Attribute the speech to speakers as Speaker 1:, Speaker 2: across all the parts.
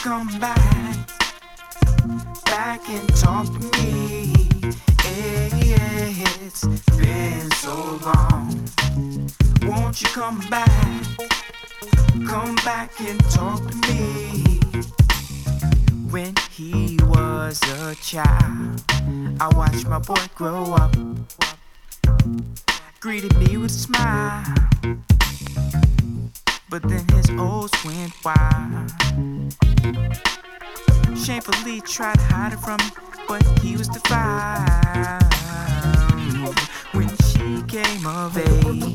Speaker 1: come back and talk to me? It's been so long. Won't you come back and talk to me? When he was a child, I watched my boy grow up, greeted me with a smile, but then his O's went wild. Shamefully tried to hide it from me, but he was defiant. When she came of age,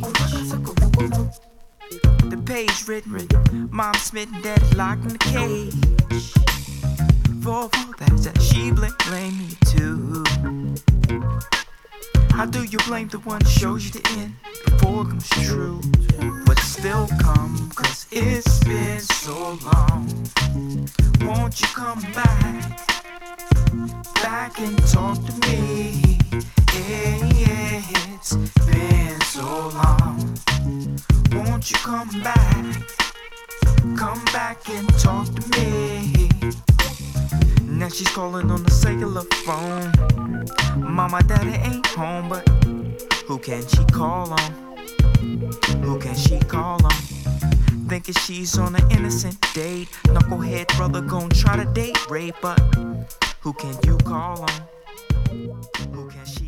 Speaker 1: the page written, mom smitten, daddy locked in the cage. For that she blamed me too. How do you blame the one who shows you the end before it comes true? But still come, cause it's been so long. Won't you come back and talk to me? It's been so long. Won't you come back and talk to me? Now she's calling on the cellular phone. Mama, daddy ain't home, but who can she call on? Who can she call on? Thinking she's on an innocent date. Knucklehead brother gon' try to date rape, but who can you call on? Who can she